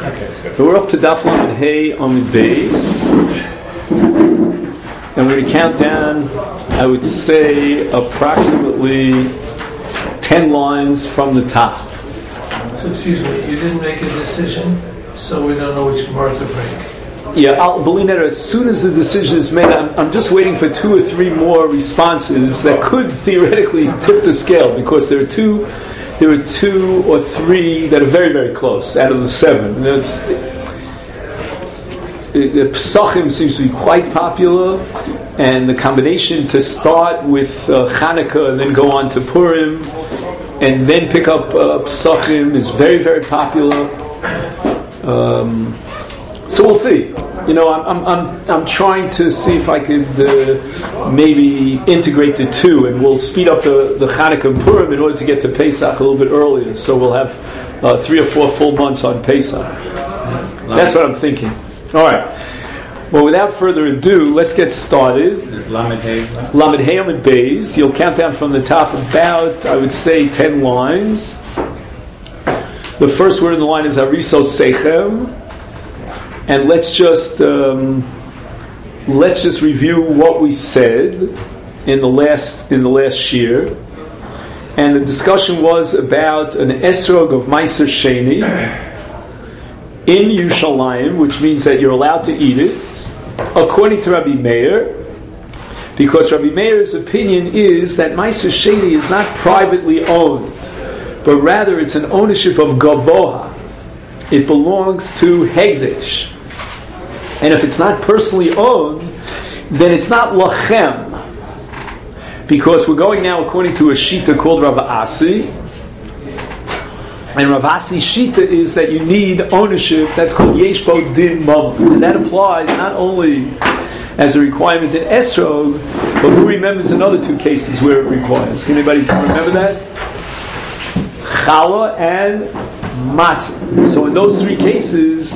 So we're up to Daf Lamed Hey Amid Beis, and we're going to count down, I would say, approximately 10 lines from the top. So excuse me, you didn't make a decision, so we don't know which Gemara to bring. Yeah, I'll believe that as soon as the decision is made, I'm just waiting for 2 or 3 more responses that could theoretically tip the scale, because there are two or three that are very, very close out of the 7. The Pesachim seems to be quite popular, and the combination to start with Chanukah and then go on to Purim and then pick up Pesachim is very, very popular. So we'll see. You know, I'm trying to see if I could maybe integrate the 2, and we'll speed up the Chanukah and Purim in order to get to Pesach a little bit earlier. So we'll have 3 or 4 full months on Pesach. That's what I'm thinking. All right. Well, without further ado, let's get started. Lamed Hey Amid Beis. You'll count down from the top about, I would say, 10 lines. The first word in the line is Ariso Sechem. And let's just review what we said in the last year. And the discussion was about an esrog of Meiser Sheni in Yerushalayim, which means that you're allowed to eat it, according to Rabbi Meir, because Rabbi Meir's opinion is that Meiser Sheni is not privately owned, but rather it's an ownership of Gavoha. It belongs to Hegdesh. And if it's not personally owned, then it's not lachem. Because we're going now according to a shita called Rav Asi. And Rav Asi's shita is that you need ownership. That's called Yesh Bo Din Mamon. And that applies not only as a requirement in Esrog, but who remembers another 2 cases where it requires? Can anybody remember that? Challah and Matzah. So in those 3 cases,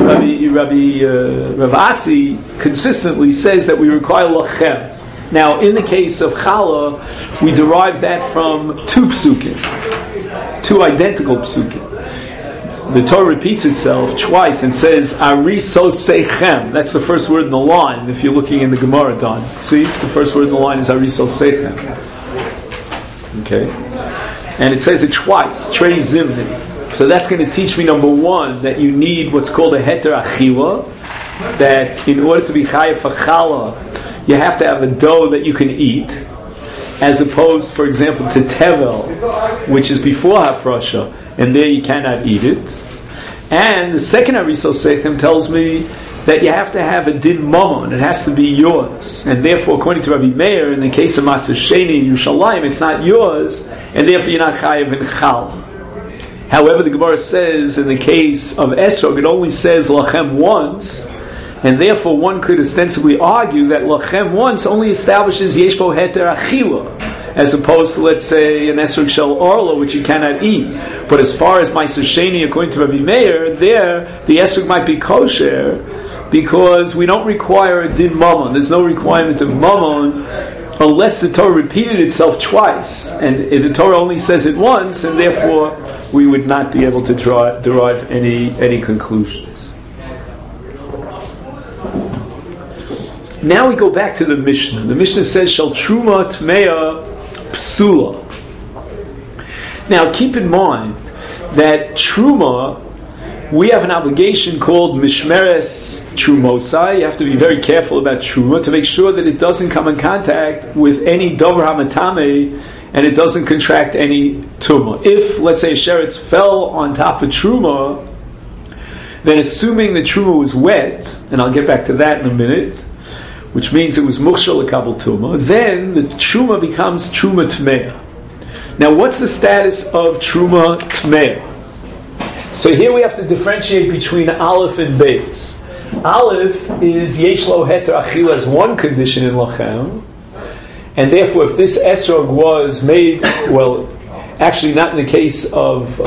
Rav Asi consistently says that we require lachem. Now, in the case of Challah, we derive that from 2 psukim, 2 identical psukim. The Torah repeats itself twice and says Ariso Sechem. That's the first word in the line. If you're looking in the Gemara, Don, see, the first word in the line is Ariso Sechem. Okay, and it says it twice. Trei Zimni. So that's going to teach me, number 1, that you need what's called a heter achila, that in order to be chayav for challah, you have to have a dough that you can eat, as opposed, for example, to tevel, which is before hafrasha, and there you cannot eat it. And the second Ariso Sechem tells me that you have to have a din mamon, it has to be yours, and therefore, according to Rabbi Meir, in the case of Meiser Sheni in Yerushalayim, it's not yours, and therefore you're not chayav in chal. However, the Gemara says in the case of Esrog, it only says lachem once, and therefore one could ostensibly argue that lachem once only establishes yesh bo heter achila, as opposed to, let's say, an Esrog shel orla, which you cannot eat. But as far as Meiser Sheni, according to Rabbi Meir, there the Esrog might be kosher, because we don't require a din mamon. There's no requirement of mamon, unless the Torah repeated itself twice, and the Torah only says it once, and therefore we would not be able to derive any conclusions. Now we go back to the Mishnah. The Mishnah says, Shal Truma Tmeya Psula. Now keep in mind that Truma, we have an obligation called Mishmeres Trumosai. You have to be very careful about Truma to make sure that it doesn't come in contact with any Dover HaMatame and it doesn't contract any Tumah. If, let's say, a sheretz fell on top of Truma, then assuming the Truma was wet, and I'll get back to that in a minute, which means it was Mukhshal L'Kabel Tumah, then the Truma becomes Truma Tmeya. Now, what's the status of Truma Tmeya? So here we have to differentiate between Aleph and Beis. Aleph is Yesh Lo Heter Achila as one condition in Lachem, and therefore if this esrog was made, well, actually not in the case of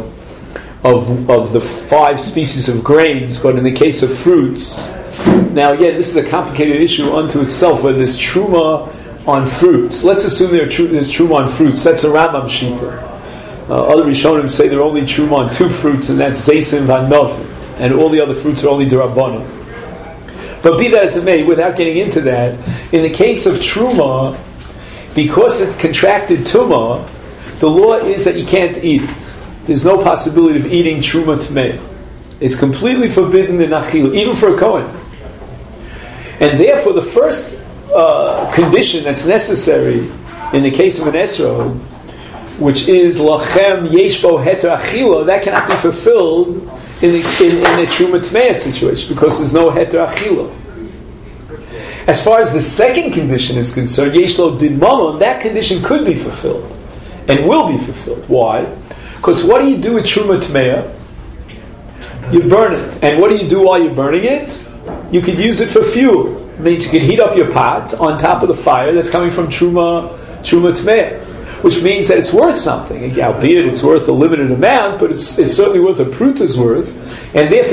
the 5 species of grains, but in the case of fruits. Now, yeah, this is a complicated issue unto itself, whether there's Truma on fruits. Let's assume there's Truma on fruits. That's a Rambam Shita. Other Rishonim say they're only truma on 2 fruits, and that's Zaysim Vanovim. and all the other fruits are only D'Rabbanan. But be that as it may, without getting into that, in the case of Truma, because it contracted Tumah, the law is that you can't eat it. There's no possibility of eating Truma Tmeya. It's completely forbidden in Achil, even for a Kohen. And therefore, the first condition that's necessary in the case of an esrog, which is lachem yeshbo heter achila, that cannot be fulfilled in the Truma Tmeya situation because there's no heter achila. As far as the second condition is concerned, yeshlo din mamon, that condition could be fulfilled and will be fulfilled. Why? Because what do you do with Truma Tmeya? You burn it. And what do you do while you're burning it? You could use it for fuel. It means you could heat up your pot on top of the fire that's coming from Truma Tmeya, which means that it's worth something. Albeit it's worth a limited amount, but it's certainly worth a pruta's worth, and therefore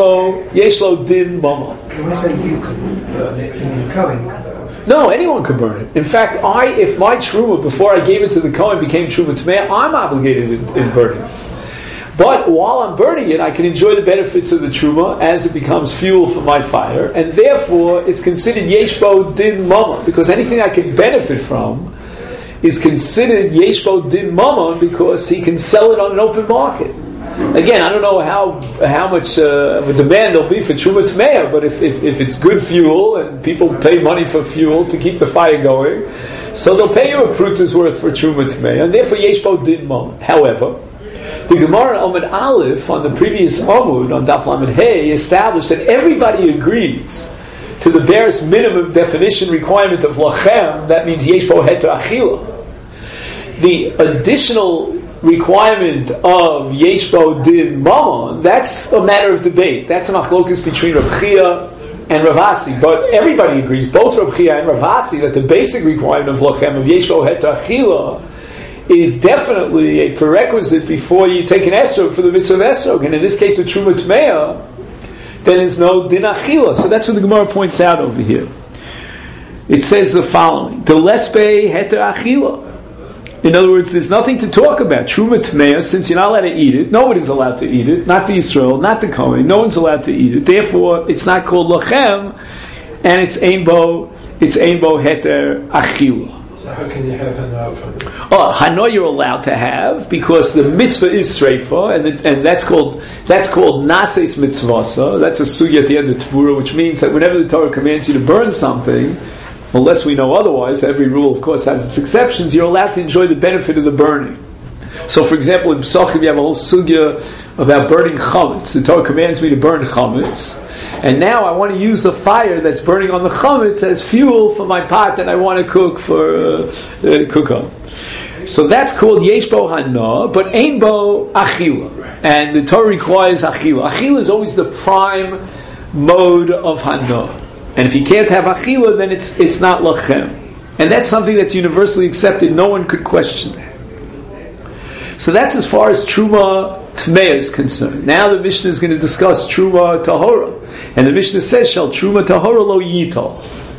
yeshlo din mama. When I say you could burn it, you mean the Kohen could burn it? No, anyone could burn it. In fact, if my truma before I gave it to the Kohen became Truma Tmeya, I'm obligated in burning it. But while I'm burning it, I can enjoy the benefits of the truma as it becomes fuel for my fire, and therefore it's considered yeshbo din mama, because anything I can benefit from is considered yeshbo din mama because he can sell it on an open market. Again, I don't know how much of a demand there'll be for Truma Tmeya, but if it's good fuel and people pay money for fuel to keep the fire going, so they'll pay you a pruta's worth for Truma Tmeya, and therefore yeshbo din mama. However, the Gemara Amud Aleph on the previous Amud on Daf Lamed Hey established that everybody agrees to the barest minimum definition requirement of lachem. That means yeshbo heter achila. The additional requirement of yeshbo din mamon, that's a matter of debate. That's a machlokus between Rav Chia and Rav Asi. But everybody agrees, both Rav Chia and Rav Asi, that the basic requirement of lachem, of yeshbo heter achila, is definitely a prerequisite before you take an esrog for the mitzvah of esrog. And in this case of Truma Tmeya, then there's no din achila. So that's what the Gemara points out over here. It says the following: the lesbe heter achila. In other words, there's nothing to talk about. Truma Tmeya, since you're not allowed to eat it, nobody's allowed to eat it, not the Yisrael, not the Kohen, no one's allowed to eat it. Therefore, it's not called lachem, and it's einbo heter achila. So how can you have hana from it? Hana you're allowed to have because the mitzvah is streifa, and that's called nases mitzvasa. That's a sugya at the end of Tvura, which means that whenever the Torah commands you to burn something, unless we know otherwise, every rule of course has its exceptions, you're allowed to enjoy the benefit of the burning. So for example, in Pesachim you have a whole sugya about burning chametz. The Torah commands me to burn chametz, and now I want to use the fire that's burning on the chametz as fuel for my pot that I want to cook on. So that's called yeshbo hana, but einbo achila, and the Torah requires achila. Achila is always the prime mode of hana, and if you can't have achila, then it's not lachem, and that's something that's universally accepted. No one could question that. So that's as far as Truma Tmeya is concerned. Now the Mishnah is going to discuss Truma Tahora. And the Mishnah says, Shall Truma Tahora lo yitol.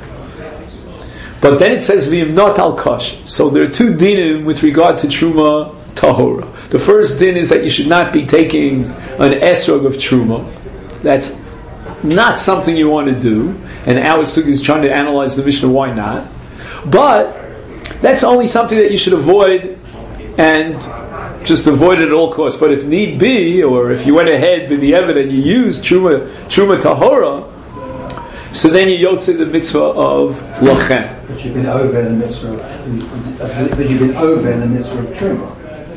But then it says, V'imnot al kash. So there are two dinim with regard to Truma Tahora. The first din is that you should not be taking an esrog of Truma. That's not something you want to do. And our Sugi is trying to analyze the Mishnah, why not? But that's only something that you should avoid and just avoid it at all costs. But if need be, or if you went ahead with the evidence, you used Truma Tahora, so then you yotze the mitzvah of lachem. But you've been over in the mitzvah of Truma.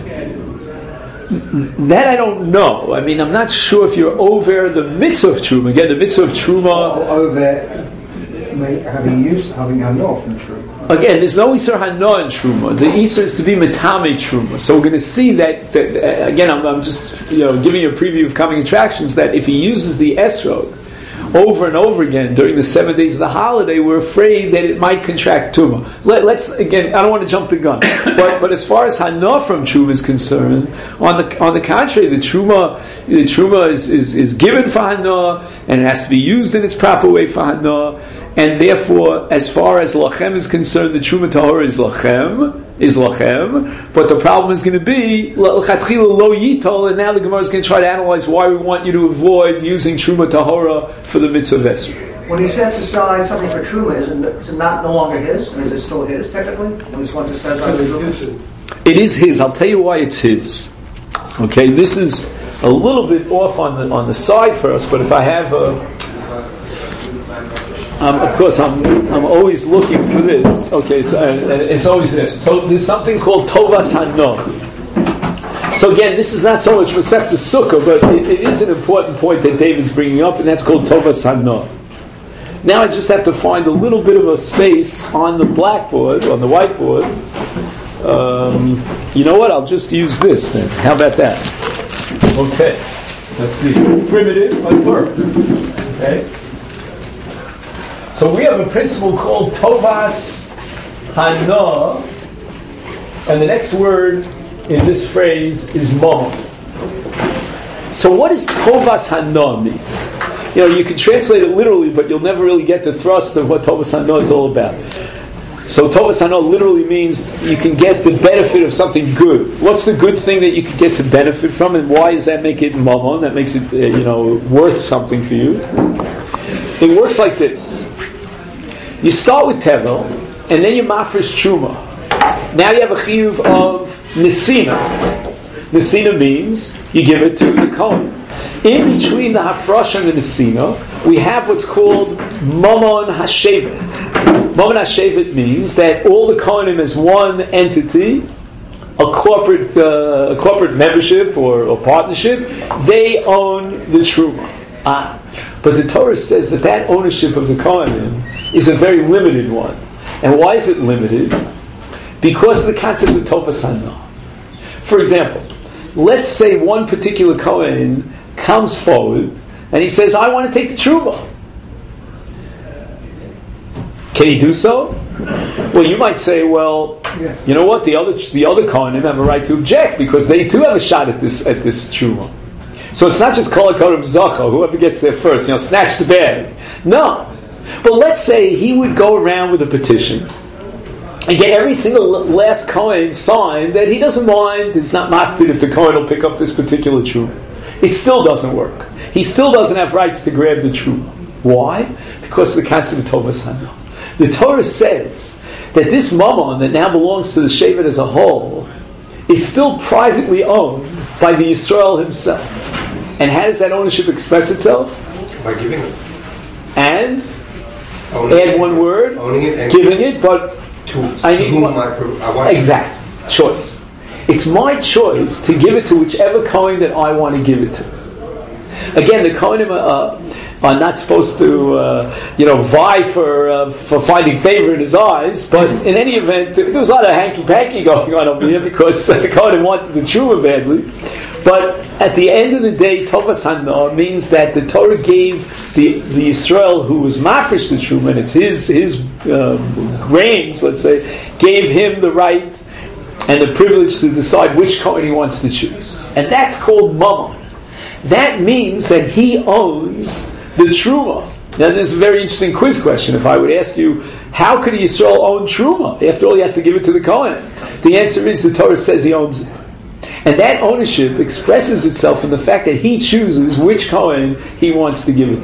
That I don't know. I mean, I'm not sure if you're over the mitzvah of Truma. Again, the mitzvah of Truma... Or over having hana from Truma. Again, there's no Isser Hana in Truma. The Isser is to be Metame Truma. So we're going to see that again, I'm just giving you a preview of coming attractions, that if he uses the Esrog over and over again during the 7 days of the holiday, we're afraid that it might contract Tumah. Let's again, I don't want to jump the gun, but as far as Hana from Truma is concerned, on the contrary, the Truma is given for Hana, and it has to be used in its proper way for Hana, and therefore, as far as Lachem is concerned, the Truma Tahora is Lachem, is lachem, but the problem is going to be l'chatchila lo yitol, and now the Gemara is going to try to analyze why we want you to avoid using truma tahora for the mitzvah of esrog. When he sets aside something for truma, is it not no longer his, or is it still his technically? When he's one to set aside the truma? It is his. I'll tell you why it's his. Okay, this is a little bit off on the side for us, but if I have of course, I'm always looking for this. Okay, it's always this. So there's something called Tovas Hano. So again, this is not so much Masechta Sukkah, but it is an important point that David's bringing up, and that's called Tovas Hano. Now I just have to find a little bit of a space on the blackboard, on the whiteboard. You know what? I'll just use this then. How about that? Okay. Let's see. Primitive, but work. Okay. So we have a principle called Tovas Hana, and the next word in this phrase is Mamon. So what does Tovas Hana mean? You know, you can translate it literally, but you'll never really get the thrust of what Tovas Hana is all about. So Tovas Hana literally means you can get the benefit of something good. What's the good thing that you can get to benefit from, and why does that make it Mamon? That makes it, worth something for you. It works like this. You start with Tevel, and then you mafresh Truma. Now you have a chiyuv of Nesina. Nesina means you give it to the Kohen. In between the Hafrosh and the Nesina, we have what's called Mamon HaShevet. Mamon HaShevet means that all the Kohanim as one entity, a corporate membership or partnership, they own the Truma. But the Torah says that ownership of the Kohanim is a very limited one. And why is it limited? Because of the concept of Tovas Hana. For example, let's say one particular Kohen comes forward and he says, I want to take the Truma. Can he do so? Well, you might say, well, yes. You know what? The other Kohanim have a right to object because they too have a shot at this Truma. So it's not just Kol HaKodim Zacha, whoever gets there first, snatch the bag. No. But let's say he would go around with a petition and get every single last Kohen signed that he doesn't mind, it's not makbid if the Kohen will pick up this particular truma. It still doesn't work. He still doesn't have rights to grab the truma. Why? Because of the concept of Tovas Hana. The Torah says that this mammon that now belongs to the Shevet as a whole is still privately owned by the Yisrael himself. And how does that ownership express itself? By giving it. And Owning add one word, owning it and giving it, but to whom I want exact choice. It's my choice to give it to whichever Kohen that I want to give it to. Again, the Kohanim are not supposed to, vie for finding favor in his eyes. But in any event, there was a lot of hanky-panky going on over here because the Kohanim wanted the Truma badly. But at the end of the day, Tovas Hana means that the Torah gave the Yisrael who was mafresh the Truma, and it's his grains, let's say, gave him the right and the privilege to decide which Kohen he wants to choose. And that's called Mammon. That means that he owns the Truma. Now there's a very interesting quiz question. If I would ask you, how could Yisrael own Truma? After all, he has to give it to the Kohen. The answer is the Torah says he owns it. And that ownership expresses itself in the fact that he chooses which Kohen he wants to give it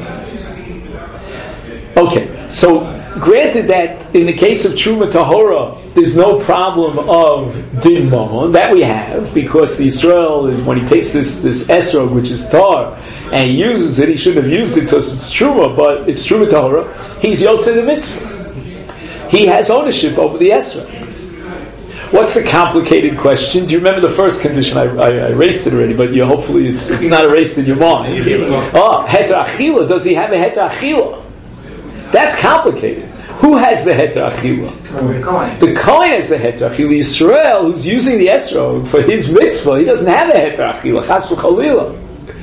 to. Okay, so granted that in the case of Truma Tahora, there's no problem of Din Mammon. That we have, because the Yisrael, when he takes this esrog, which is tar, and he uses it, he shouldn't have used it because it's Truma, but it's Truma Tahora, he's Yotzei the Mitzvah. He has ownership over the esrog. What's the complicated question? Do you remember the first condition? I erased it already, but hopefully it's not erased in your mind. Heter Achila. Does he have a Heter Achila? That's complicated. Who has the Heter Achila? The Kohen has the Heter Achila. Yisrael, who's using the esrog for his mitzvah, he doesn't have a Heter Achila. Chas v'chalila.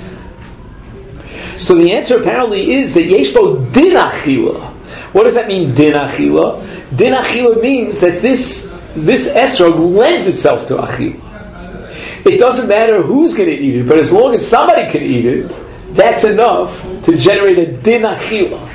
So the answer apparently is that Yeshbo Din Achila. What does that mean, Din Achila? Din Achila means that this esrog lends itself to achila. It doesn't matter who's going to eat it, but as long as somebody can eat it, that's enough to generate a din achila.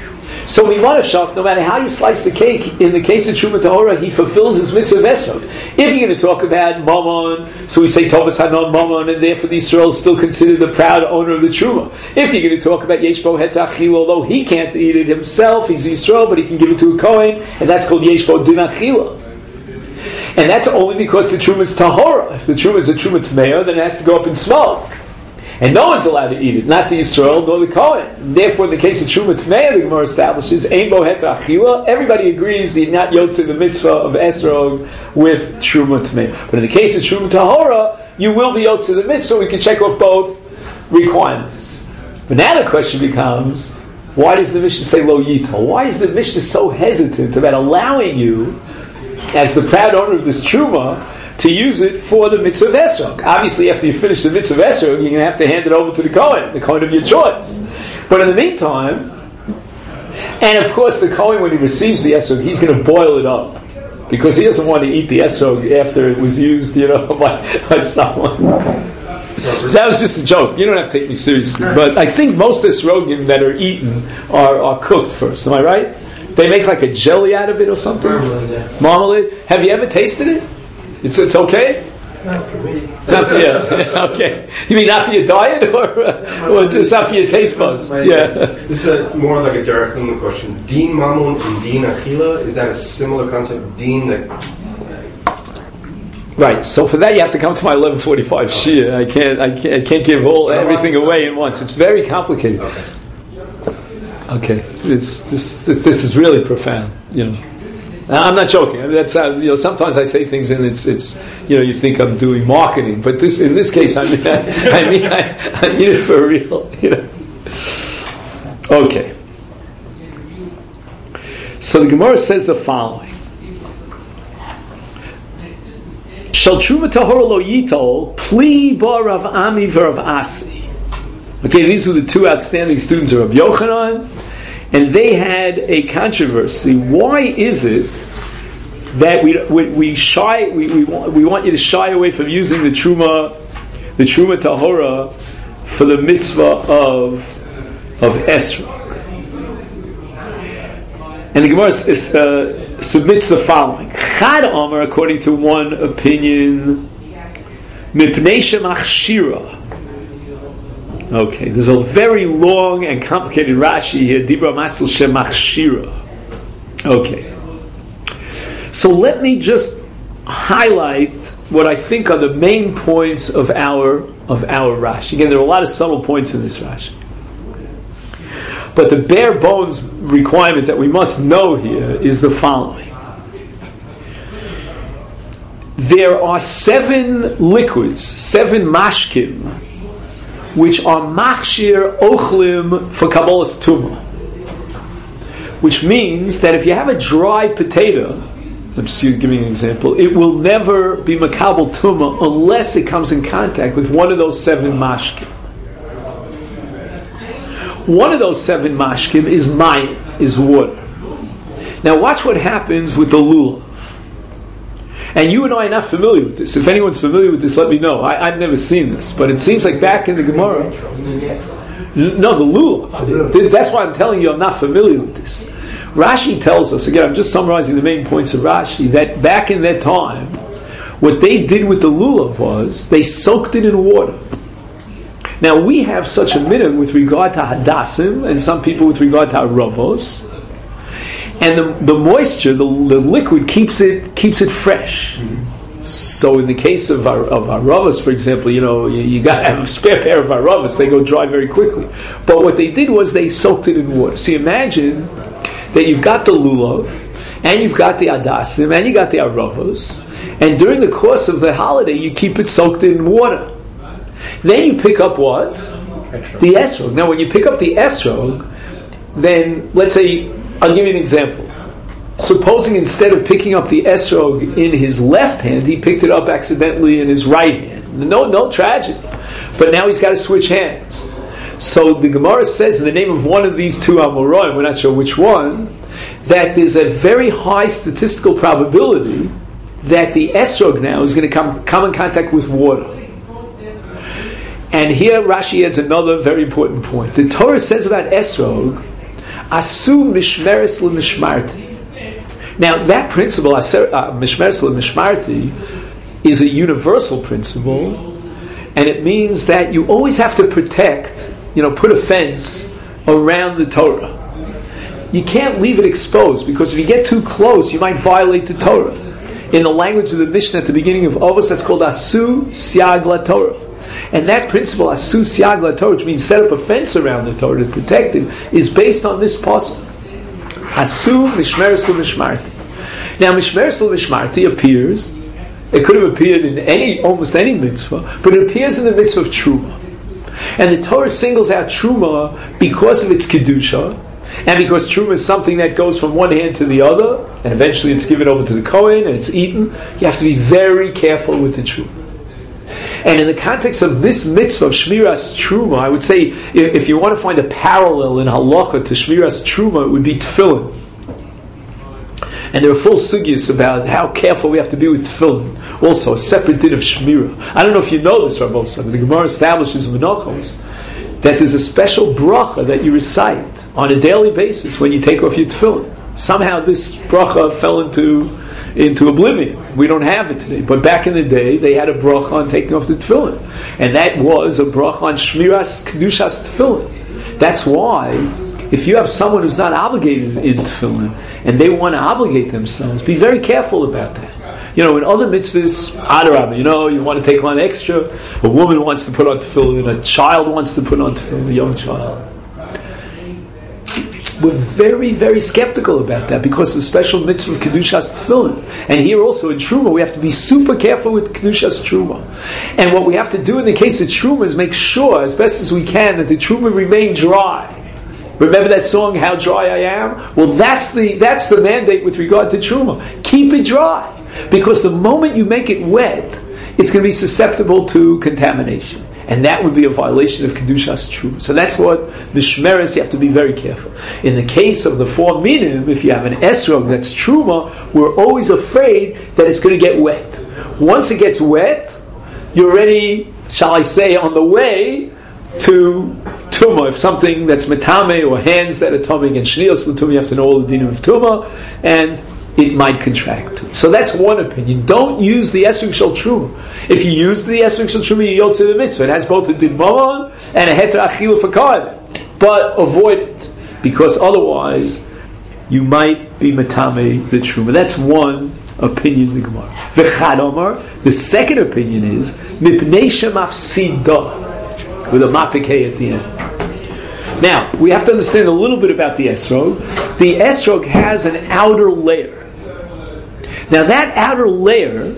So no matter how you slice the cake, in the case of Truma Tahora, he fulfills his mitzvah of Esrog. If you're going to talk about Mammon, so we say Tovas Hanon Mammon, and therefore the Yisrael is still considered the proud owner of the Truma. If you're going to talk about Yesh Bo Het Achila, although he can't eat it himself, he's Yisrael, but he can give it to a Kohen, and that's called Yesh Bo Din Achila. And that's only because the Truma is Tahora. If the Truma is a Truma Tmeah, then it has to go up in smoke. And no one's allowed to eat it, not the Yisrael nor the Kohen. Therefore, in the case of Truma Tmeah, the Gemara establishes, Ein Bo Het Achila, everybody agrees that you're not Yotze the mitzvah of Esrog with Truma Tmeah. But in the case of Truma Tahora, you will be Yotze the mitzvah, we can check off both requirements. But now the question becomes, why does the Mishnah say Lo Yitol? Why is the Mishnah so hesitant about allowing you, as the proud owner of this Truma, to use it for the mitzvah of Esrog? Obviously, after you finish the mitzvah of Esrog, you're going to have to hand it over to the Kohen of your choice. But in the meantime, and of course the Kohen, when he receives the Esrog, he's going to boil it up, because he doesn't want to eat the Esrog after it was used, by someone. That was just a joke. You don't have to take me seriously. But I think most Esrogim that are eaten are cooked first. Am I right? They make like a jelly out of it or something? Marmalade. Have you ever tasted it? It's okay? Not for me. It's not for you. Okay. You mean not for your diet, or just not for your taste buds? Yeah. This is more like a direct question. Din Mammon and Din Achila, is that a similar concept? Din that... Right. So for that, you have to come to my 11:45 shir. I can't give everything away at once. It's very complicated. Okay. This is really profound. I'm not joking. I mean, that's sometimes I say things and it's you think I'm doing marketing, but in this case I mean it for real. Okay. So the Gemara says the following: Shal Truma Tahora Lo Yitol Pli Ba Rav Ami v'Rav Asi. Okay, these were the two outstanding students of Rav Yochanan. And they had a controversy. Why is it that we want you to shy away from using the truma tahora for the mitzvah of Esrog? And the Gemara submits the following: Chad Amar, according to one opinion, mipnei shemachshira. Okay, there's a very long and complicated Rashi here. Dibra Masul Shemachshira. Okay, so let me just highlight what I think are the main points of our Rashi. Again, there are a lot of subtle points in this Rashi, but the bare bones requirement that we must know here is the following: there are 7 liquids, 7 mashkim, which are machshir ochlim for Kabbalah's tumah. Which means that if you have a dry potato, I'm just giving an example, it will never be makabel tumah unless it comes in contact with one of those 7 mashkim. One of those 7 mashkim is mayim, is water. Now watch what happens with the lulav. And you and I are not familiar with this. If anyone's familiar with this, let me know. I've never seen this, but it seems like back in the Gemara. No, the lulav. That's why I'm telling you I'm not familiar with this. Rashi tells us, again, I'm just summarizing the main points of Rashi, that back in that time, what they did with the lulav was they soaked it in water. Now we have such a minhag with regard to hadassim, and some people with regard to aravos. And the moisture, the liquid keeps it fresh. Mm-hmm. So in the case of aravos, for example, you got to have a spare pair of aravos. They go dry very quickly. But what they did was they soaked it in water. So imagine that you've got the lulav, and you've got the adasim, and you got the aravos, and during the course of the holiday, you keep it soaked in water. Then you pick up what? The esrog. Now, when you pick up the esrog, then let's say, I'll give you an example. Supposing instead of picking up the esrog in his left hand, he picked it up accidentally in his right hand. No tragedy. But now he's got to switch hands. So the Gemara says in the name of one of these 2 Amoraim, we're not sure which one, that there's a very high statistical probability that the esrog now is going to come in contact with water. And here Rashi adds another very important point. The Torah says about esrog Asu mishmeres l'mishmarti. Now, that principle, mishmeres l'mishmarti, is a universal principle, and it means that you always have to protect, put a fence around the Torah. You can't leave it exposed, because if you get too close, you might violate the Torah. In the language of the Mishnah at the beginning of Avos, that's called Asu Siag LaTorah. And that principle, Asu Siag LaTorah, which means set up a fence around the Torah to protect it, is based on this pasuk. Asu Mishmeres L'Mishmarti. Now, Mishmeres L'Mishmarti appears, it could have appeared in almost any mitzvah, but it appears in the mitzvah of Truma. And the Torah singles out Truma because of its Kedusha, and because Truma is something that goes from one hand to the other, and eventually it's given over to the Kohen and it's eaten. You have to be very careful with the Truma. And in the context of this mitzvah of Shmiras Truma, I would say, if you want to find a parallel in halacha to Shmiras Truma, it would be tefillin. And there are full sugyas about how careful we have to be with tefillin. Also, a separate din of Shmira. I don't know if you know this, Rabbi Osam. The Gemara establishes in Menachos that there's a special bracha that you recite on a daily basis when you take off your tefillin. Somehow this bracha fell into oblivion. We don't have it today. But back in the day, they had a bracha on taking off the tefillin. And that was a bracha on Shmiras Kedushas tefillin. That's why, if you have someone who's not obligated in tefillin, and they want to obligate themselves, be very careful about that. In other mitzvahs, adarabah, you want to take on extra. A woman wants to put on tefillin, a child wants to put on tefillin, a young child. We're very, very skeptical about that because the special mitzvah of Kedushas Tefillin. And here also in Truma, we have to be super careful with Kedushas Truma. And what we have to do in the case of Truma is make sure, as best as we can, that the Truma remain dry. Remember that song, How Dry I Am? Well, that's the mandate with regard to Truma. Keep it dry. Because the moment you make it wet, it's going to be susceptible to contamination. And that would be a violation of Kedushas Truma. So that's what the Shmeres, you have to be very careful. In the case of the 4 minim, if you have an esrog that's Truma, we're always afraid that it's going to get wet. Once it gets wet, you're already, shall I say, on the way to Tumah. If something that's Metame or hands that are Tumah and Shnios L'Tumah, you have to know all the dinim of Tumah, and it might contract. So that's one opinion. Don't use the Esrog Shel Truma. If you use the Esrog Shel Truma, you yotze the mitzvah. It has both a din mamon and a heter achilu for kohen. But avoid it, because otherwise you might be metame the Truma. That's one opinion in the Gemara. V'chad omar, the second opinion is mipnei shemafsida, with a mapik at the end. Now, we have to understand a little bit about the esrog. The esrog has an outer layer. Now, that outer layer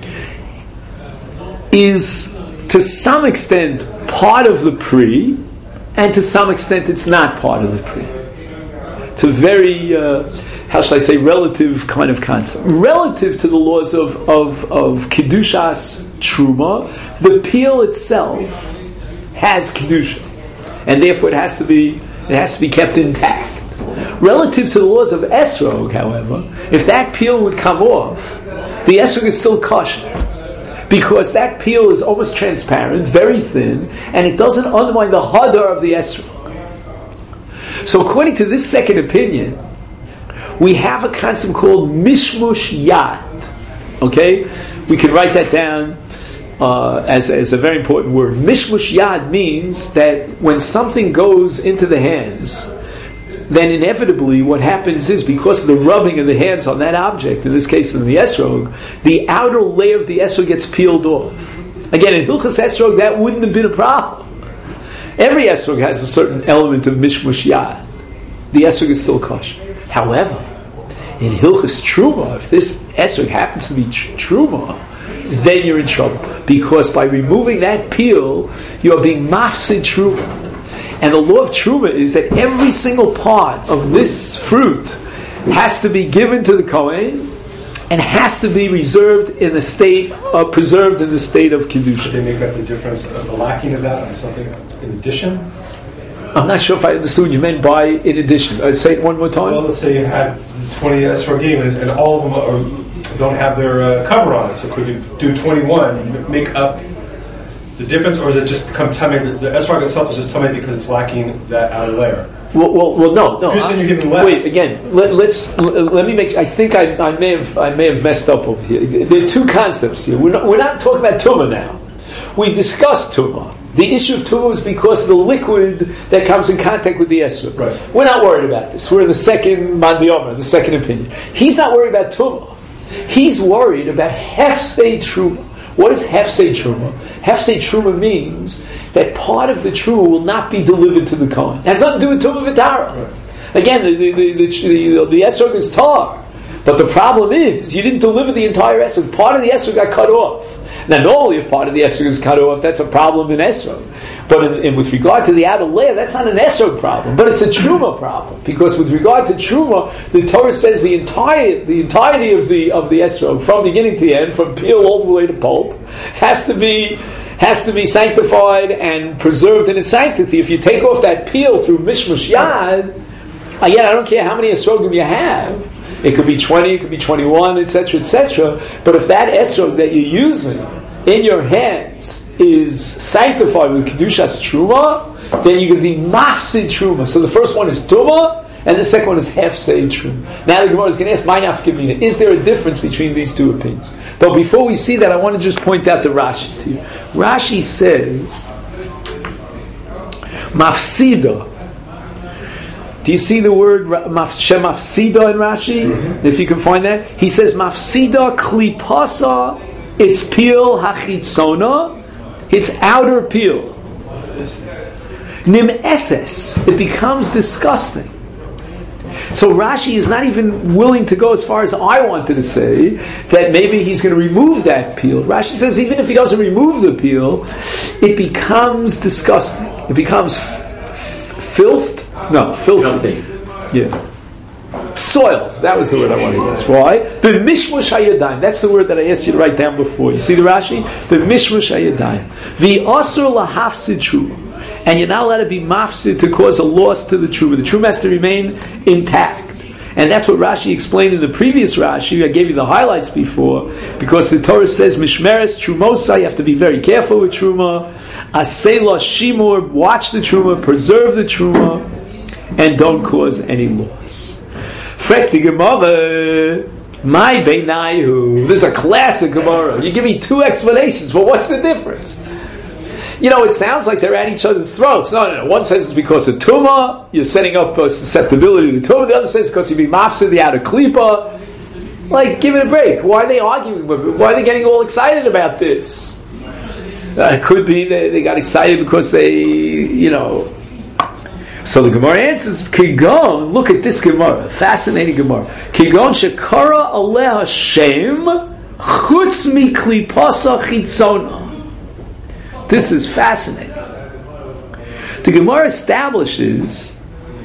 is, to some extent, part of the pri, and to some extent, it's not part of the pri. It's a very, how shall I say, relative kind of concept. Relative to the laws of Kedushas Truma, the peel itself has Kedusha. And therefore it has to be kept intact. Relative to the laws of esrog, however, if that peel would come off, the esrog is still kosher, because that peel is almost transparent, very thin, and it doesn't undermine the hadar of the esrog. So according to this second opinion, we have a concept called mishmush yad. Okay, we can write that down as a very important word. Mishmush yad means that when something goes into the hands, then inevitably what happens is, because of the rubbing of the hands on that object, in this case in the esrog, the outer layer of the esrog gets peeled off. Again, in Hilchas Esrog, that wouldn't have been a problem. Every esrog has a certain element of mishmush yad. The esrog is still kosher. However, in Hilchas Truma, if this esrog happens to be Truma, then you're in trouble. Because by removing that peel, you are being mafsid Truma. And the law of Truma is that every single part of this fruit has to be given to the Kohen and has to be reserved in the state, preserved in the state of Kedusha. They make up the difference of the lacking of that on something in addition? I'm not sure if I understood what you meant by in addition. Say it one more time. Well, let's say you had 20 esrogim and all of them don't have their cover on it. So could you do 21, make up the difference, or does it just become tummy? The esrog itself is just tummy because it's lacking that outer layer. Well, no. If you're saying you're giving less. Wait, again. Let me make. I think I may have messed up over here. There are two concepts here. We're not talking about tumah now. We discussed tumah. The issue of tumah is because of the liquid that comes in contact with the esrog. Right. We're not worried about this. We're in the second mandiyama, the second opinion. He's not worried about tumah. He's worried about hefsei truma. What is hefsei truma? Hefsei truma means that part of the truma will not be delivered to the kohen. It has nothing to do with tumah v'tara. Right. Again, the esrog is tar, but the problem is you didn't deliver the entire esrog. Part of the esrog got cut off. Now, normally, if part of the esrog is cut off, that's a problem in esrog. But with regard to the outer layer, that's not an esrog problem, but it's a truma problem. Because with regard to truma, the Torah says the entirety of the esrog, from beginning to the end, from peel all the way to pulp, has to be sanctified and preserved in its sanctity. If you take off that peel through mishmush yad, again, I don't care how many esrogim you have. It could be 20, it could be 21, etc., etc. But if that esrog that you're using in your hands is sanctified with kedushas truma, then you can be mafsid truma. So the first one is tumah, and the second one is hefsei truma. Now the Gemara is going to ask, "My nafkamina, is there a difference between these two opinions?" But before we see that, I want to just point out the Rashi to you. Rashi says, "Mafsida." Do you see the word shemafsida in Rashi? Mm-hmm. If you can find that, he says mafsida klipasa, its peel hachitzona, its outer peel. Nim eses, it becomes disgusting. So Rashi is not even willing to go as far as I wanted to say, that maybe he's going to remove that peel. Rashi says even if he doesn't remove the peel, it becomes disgusting. It becomes filthy. Yeah. Soil. That was the word I wanted to use. Why? The mishmush hayadayim. That's the word that I asked you to write down before. You see the Rashi? The mishmush hayadayim. The asur lahafsid truma. And you're not allowed to be mafsid to cause a loss to the truma. The truma has to remain intact. And that's what Rashi explained in the previous Rashi. I gave you the highlights before, because the Torah says mishmeres trumosa. You have to be very careful with truma. Asela shimur. Watch the truma. Preserve the truma. And don't cause any loss. Frekti Gemara, my beinayu. This is a classic Gemara. You give me two explanations, but what's the difference? You know, it sounds like they're at each other's throats. No. One says it's because of tumah, you're setting up a susceptibility to tumah. The other says it's because you be mafsid the outer klipa. Like, give it a break. Why are they arguing with it? Why are they getting all excited about this? It could be they got excited because they, So the Gemara answers, Kigon, look at this Gemara, fascinating Gemara. Kigon shekara aleha shem chutz miklipasa chitzona. This is fascinating. The Gemara establishes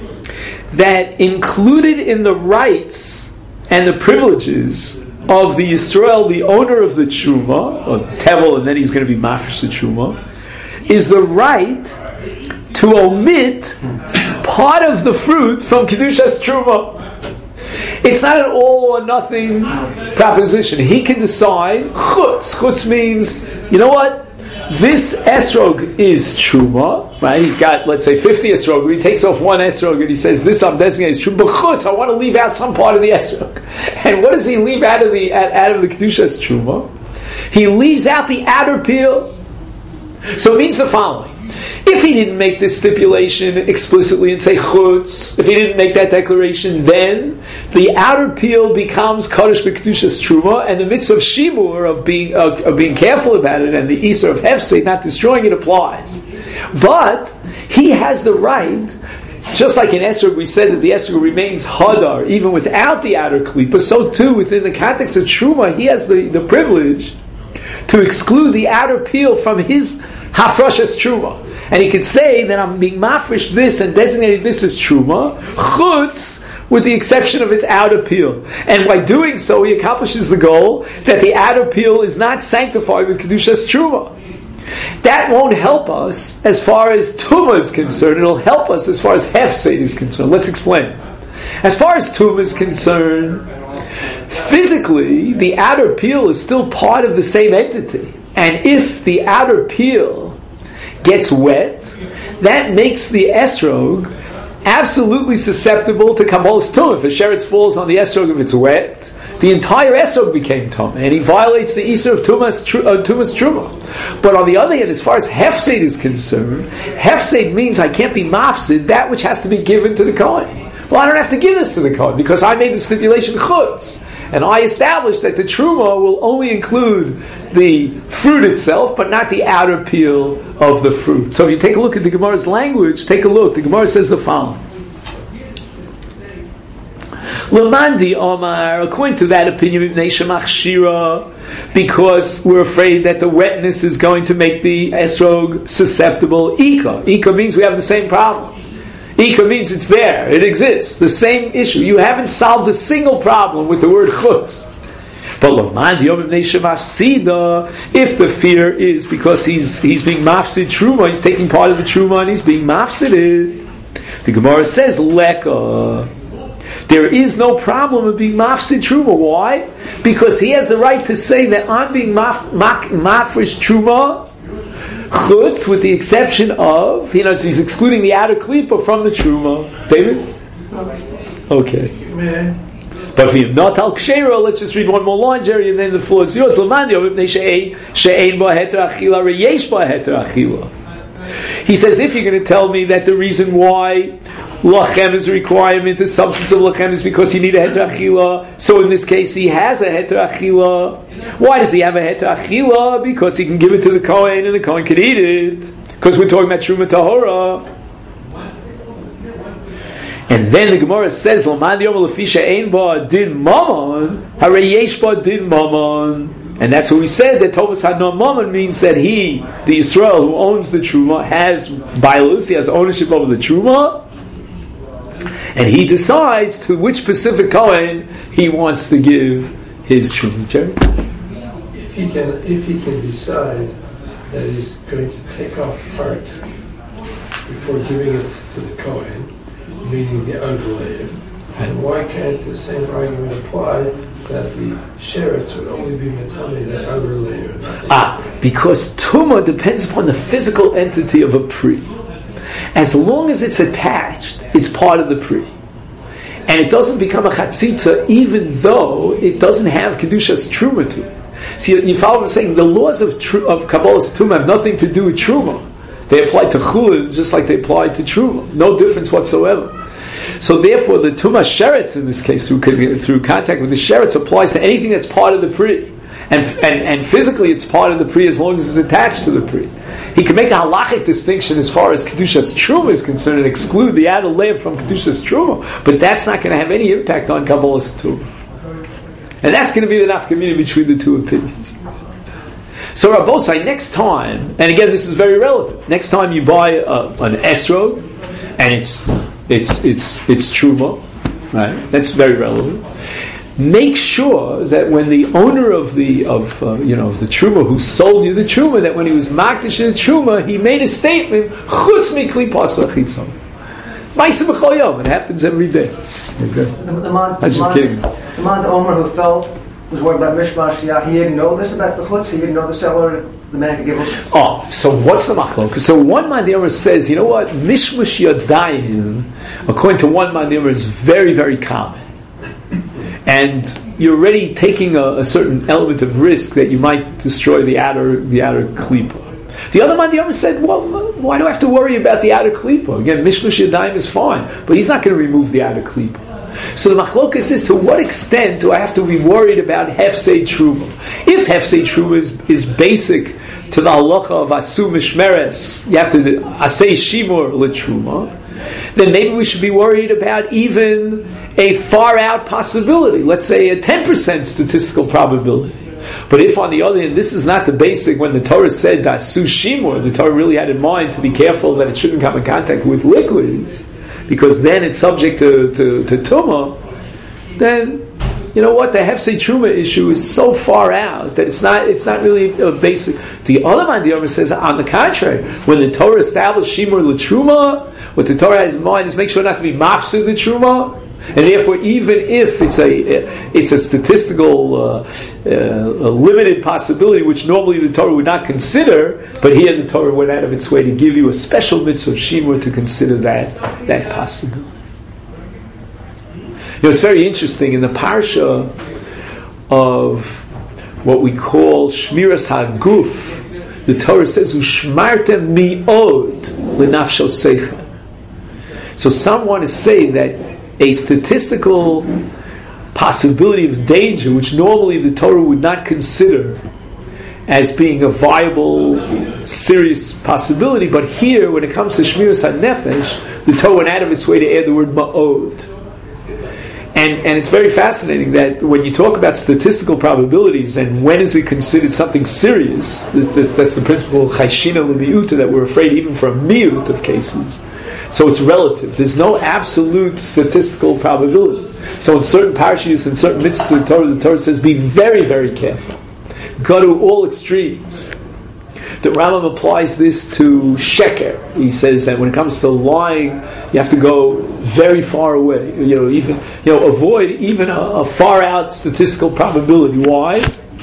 that included in the rights and the privileges of the Yisrael, the owner of the Truma, or Tevel, and then he's going to be Mafresh the Truma, is the right to omit part of the fruit from Kedushas Truma. It's not an all or nothing proposition. He can decide, chutz. Chutz means, you know what? This esrog is truma, right? He's got, let's say, 50 esrog. He takes off one esrog and he says, this I'm designated as truma. But chutz, I want to leave out some part of the esrog. And what does he leave out of the Kedushas Truma? He leaves out the outer peel. So it means the following. If he didn't make this stipulation explicitly and say chutz, if he didn't make that declaration, then the outer peel becomes kadosh b'kedushas truma, and the mitzvah of shimur, of being careful about it, and the isur of hefsei, not destroying it, applies. But he has the right, just like in esrog we said that the esrog remains hadar even without the outer klipa, so too within the context of truma he has the privilege to exclude the outer peel from his hafrashas truma. And he could say that I'm being mafresh this and designated this as truma, chutz, with the exception of its outer peel. And by doing so, he accomplishes the goal that the outer peel is not sanctified with kedushas truma. That won't help us as far as tumah is concerned. It'll help us as far as hefsed is concerned. Let's explain. As far as tumah is concerned, physically, the outer peel is still part of the same entity. And if the outer peel gets wet, that makes the esrog absolutely susceptible to Kabbalas Tumah. If a sheretz falls on the esrog, if it's wet, the entire esrog became tumah, and he violates the Isur of Tumas Truma. But on the other hand, as far as Hefsed is concerned, Hefsed means I can't be mafsid that which has to be given to the Kohen. Well, I don't have to give this to the Kohen because I made the stipulation chutz. And I established that the Truma will only include the fruit itself, but not the outer peel of the fruit. So if you take a look at the Gemara's language, take a look. The Gemara says the following. Lamandi Omar, according to that opinion, because we're afraid that the wetness is going to make the esrog susceptible. Ika means we have the same problem. Ika means it's there, it exists, the same issue. You haven't solved a single problem with the word chutz. But if the fear is because he's being mafsid truma, he's taking part of the truma and he's being mafsided, the Gemara says leka. There is no problem of being mafsid truma. Why? Because he has the right to say that I'm being mafresh truma chutz, with the exception of, he's excluding the outer klipa from the truma. David? Okay. But if you're not al kshera, let's just read one more line, Jerry, and then the floor is yours. He says, if you're going to tell me that the reason why lachem is a requirement, the substance of lachem is because you need a heter achila, so in this case he has a heter achila. Why does he have a heter achila? Because he can give it to the Kohen and the Kohen can eat it. Because we're talking about Truma Tahora. And then the Gemara says, Lamad Yom Lefisha Ein Ba Din Mammon, Hare Yesh Ba Din Mammon. And that's what we said, that Tovas Hadnom Mammon means that he, the Yisrael who owns the Truma, has bailus, he has ownership over the Truma, and he decides to which specific Kohen he wants to give his Truma. Jerry? If he can decide that he's going to take off part before giving it to the Kohen, meaning the outer layer, and why can't the same argument apply that the sheretz would only be metame that outer layer? Because Tumah depends upon the physical entity of a pri. As long as it's attached, it's part of the pri. And it doesn't become a chatzitza even though it doesn't have Kedushas Truma to it. See, you follow what I'm saying? The laws of Kabbalas Tumah have nothing to do with Truma. They apply to Chulin just like they apply to Truma. No difference whatsoever. So therefore, the Tumah Sheretz in this case, through contact with the Sheretz, applies to anything that's part of the Pri. And physically it's part of the Pri as long as it's attached to the Pri. He can make a halachic distinction as far as Kedushas Truma is concerned and exclude the outer layer from Kedushas Truma, but that's not going to have any impact on Kabbalas Tumah. And that's going to be the nafkamina between the two opinions. So Rabbosai, next time, and again this is very relevant, next time you buy an esrog, and it's truma, right? That's very relevant. Make sure that when the owner of the truma who sold you the truma, that when he was makdish the truma, he made a statement, chutz mikli pasach chitzon. Ma'aseh b'chol yom. It happens every day. Okay. I'm just kidding. The man, the owner who fell, was worried about mishmash. He didn't know this about the chutz. He didn't know the seller. The man could give him. Oh, so what's the machlok? So one Mandira says, you know what, mishmash yadayim, according to one Mandira, is very, very common, and you're already taking a certain element of risk that you might destroy the outer klipa. The other Mandira said, well, why do I have to worry about the outer klipa? Again, mishmash yadayim is fine, but he's not going to remove the outer klipa. So the machlokas is, to what extent do I have to be worried about hefsei truma? If hefsei truma is basic to the halacha of asu mishmeres, you have to asay shimur letruma, then maybe we should be worried about even a far out possibility, let's say a 10% statistical probability. But if on the other hand, this is not the basic, when the Torah said asu shimur, the Torah really had in mind to be careful that it shouldn't come in contact with liquids, because then it's subject to tumah, then you know what, the hefsei truma issue is so far out that it's not really a basic. The other Mandiyama says, on the contrary, when the Torah established shimur l'truma, what the Torah has in mind is make sure not to be mafsid the truma, And therefore, even if it's a statistical, a limited possibility, which normally the Torah would not consider, but here the Torah went out of its way to give you a special mitzvah shimur to consider that possibility. It's very interesting in the parsha of what we call Shmiras HaGuf. The Torah says, "Ushmartem mi'od lenafsho seicha." So some want to say that a statistical possibility of danger, which normally the Torah would not consider as being a viable, serious possibility, but here, when it comes to Shmiras HaNefesh, the Torah went out of its way to add the word ma'od. And it's very fascinating that when you talk about statistical probabilities and when is it considered something serious, that's the principle of chayshina l'mi'uta, that we're afraid even for a mi'ut of cases. So it's relative. There's no absolute statistical probability. So in certain parashas and certain mitzvahs of the Torah says be very, very careful. Go to all extremes. The Rambam applies this to sheker. He says that when it comes to lying, you have to go very far away. Avoid even a far out statistical probability. Why?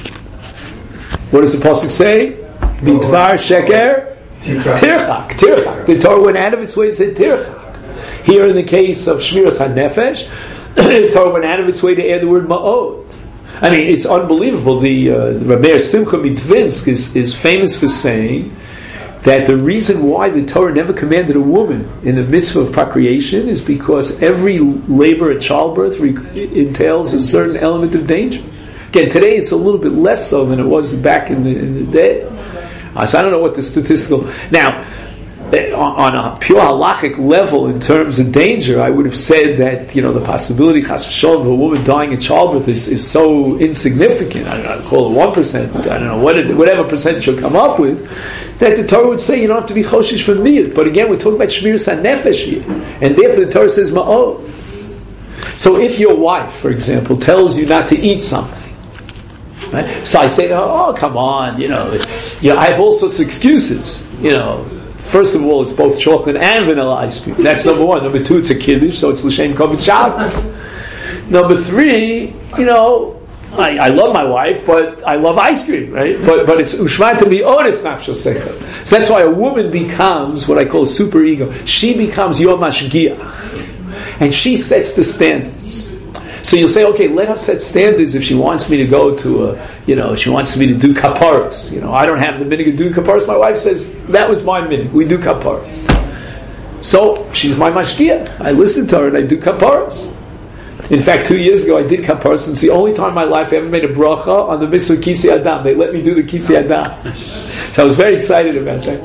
What does the pasuk say? Bidvar sheker tirchak. The Torah went out of its way and said tirchak. Here in the case of Shmiras HaNefesh, the Torah went out of its way to add the word ma'od. I mean, it's unbelievable. The Rabbi Simcha Mitvinsk is famous for saying that the reason why the Torah never commanded a woman in the mitzvah of procreation is because every labor at childbirth entails a certain element of danger. Again, today it's a little bit less so than it was back in the day. So I don't know what the statistical... Now, on a pure halachic level, in terms of danger, I would have said that the possibility chas v'sholom of a woman dying in childbirth is so insignificant. I don't know, I'd call it 1%. I don't know whatever percentage you'll come up with. That the Torah would say you don't have to be choshish for miyut. But again, we're talking about shmiras hanefesh here, and therefore the Torah says ma'od. So if your wife, for example, tells you not to eat something. Right? So I say, oh, come on, I have all sorts of excuses, First of all, it's both chocolate and vanilla ice cream. That's number one. Number two, it's a kiddush, so it's l'shem kavod Shabbos. Number three, I love my wife, but I love ice cream, right? But it's ushmat to be honest, nafsho secha. So that's why a woman becomes what I call a super ego. She becomes your mashgiach, and she sets the standards. So you'll say, okay, let her set standards if she wants me to go to she wants me to do kaparos. I don't have the minhag to do kaparos. My wife says, that was my minhag. We do kaparos. So she's my mashgiach. I listen to her and I do kaparos. In fact, 2 years ago I did kaparos, and it's the only time in my life I ever made a bracha on the mitzvah kisi adam. They let me do the kisi adam. So I was very excited about that.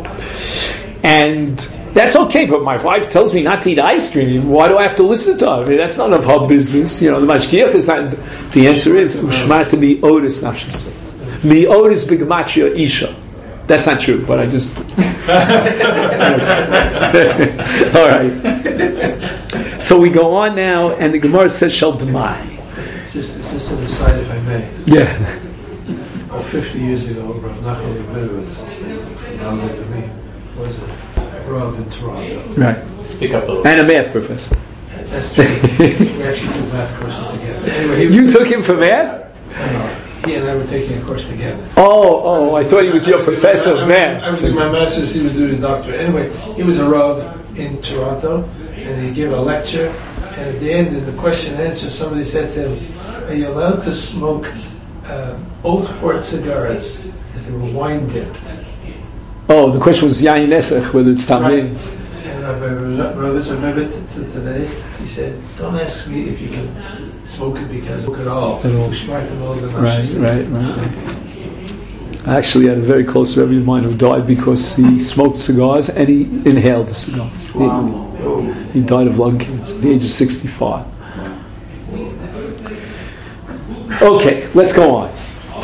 And that's okay, but my wife tells me not to eat ice cream. Why do I have to listen to her? I mean, that's none of her business. The mashgiach is not. The answer is ushmat mi'odis nafshis. Mi'odis b'gematria isha. That's not true, but I just. All right. So we go on now, and the Gemara says shel d'mai. Just an aside, if I may. Yeah. 50 years ago, Rav Nachman Rabinowitz, was a Rav in Toronto. Right. Speak up a little. And a math professor. That's true. We actually took math courses together. Anyway, you took him for math? He and I were taking a course together. Oh, I thought he was your professor of math. I was doing my master's, he was doing his doctorate. Anyway, he was a Rav in Toronto, and he gave a lecture, and at the end of the question and answer, somebody said to him, are you allowed to smoke old port cigars because they were wine dipped? Oh, the question was Yain Nesach, whether it's Tamlin. Right. And Rabbi Rovitz, I remember today, he said, don't ask me if you can smoke it because look at all. Right. I actually had a very close Rebbe of mine who died because he smoked cigars and he inhaled the cigars. Wow. He died of lung cancer at the age of 65. Okay, let's go on.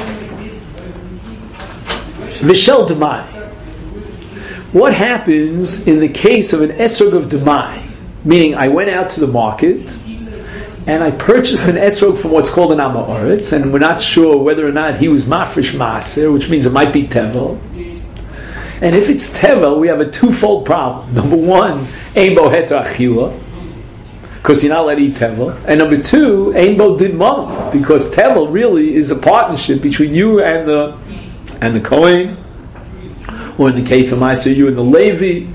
Vishel Demai. What happens in the case of an esrog of Demai? Meaning I went out to the market and I purchased an esrog from what's called an Amaretz, and we're not sure whether or not he was mafresh maser, which means it might be tevel. And if it's tevel, we have a twofold problem. Number one, ein bo heter achila, because you're not allowed to eat tevel. And number two, ein bo din mamon, because tevel really is a partnership between you and the Kohen, or in the case of Ma'aser, you and the Levi.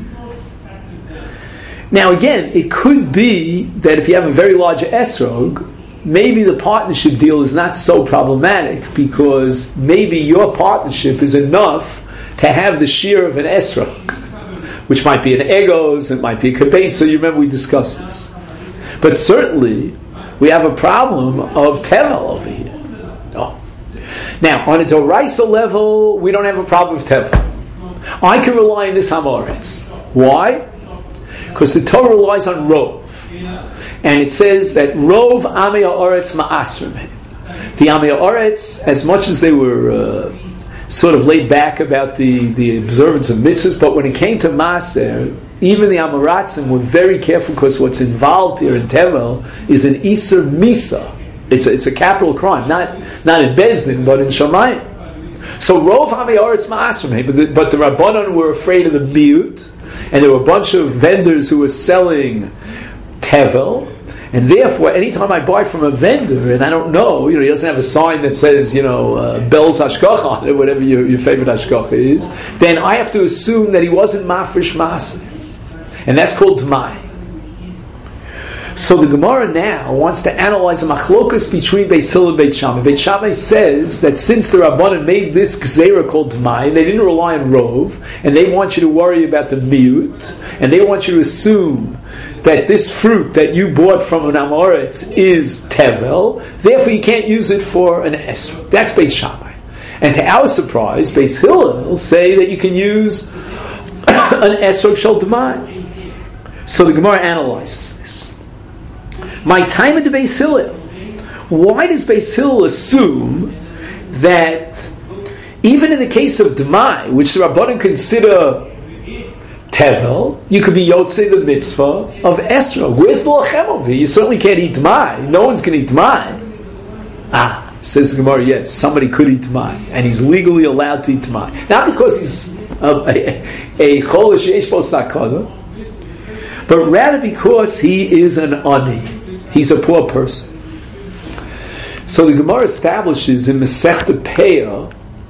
Now again, it could be that if you have a very large esrog, maybe the partnership deal is not so problematic, because maybe your partnership is enough to have the shear of an esrog, which might be an egos, it might be a kabesa. You remember we discussed this. But certainly, we have a problem of tevel over here. Oh. Now, on a doraisa level, we don't have a problem with tevel. I can rely on this Hamoritz. Why? Because the Torah relies on rov. And it says that rov amei ha'oretz ma'asrim. The amei ha'oretz, as much as they were sort of laid back about the observance of mitzvahs, but when it came to Maaser, even the Amoratzim were very careful, because what's involved here in Tevel is an Isur Misa. It's a capital crime, not in Bezdin, but in Shamayim. So Rov Hamei Oretz Ma'asrim, but the Rabbanon were afraid of the miut, and there were a bunch of vendors who were selling Tevel, and therefore, anytime I buy from a vendor, and I don't know, he doesn't have a sign that says, Bel's Hashgacha on it, whatever your favorite Hashgacha is, then I have to assume that he wasn't Mafresh Masi. And that's called T'mai. So the Gemara now wants to analyze a machlokas between Beis Hillel and Beit Shammai. Beit Shammai says that since the Rabbanan made this gzeira called T'mai, they didn't rely on Rov, and they want you to worry about the miut, and they want you to assume that this fruit that you bought from an Amoritz is Tevel, therefore you can't use it for an Esrog. That's Beit Shammai. And to our surprise, Beis Hillel say that you can use an Esrog Shel T'mai. So the Gemara analyzes this. My time at the Beis Hillel. Why does Beis Hillel assume that even in the case of D'mai, which the Rabbanan consider Tevel, you could be Yotzei the mitzvah of Esrog? Where's the Lachem over here? You certainly can't eat D'mai. No one's going to eat D'mai. Says the Gemara, yes, somebody could eat D'mai, and he's legally allowed to eat D'mai. Not because he's a Chol She'esh Bo Sakana, but rather because he is an ani. He's a poor person. So the Gemara establishes in Masechta Peah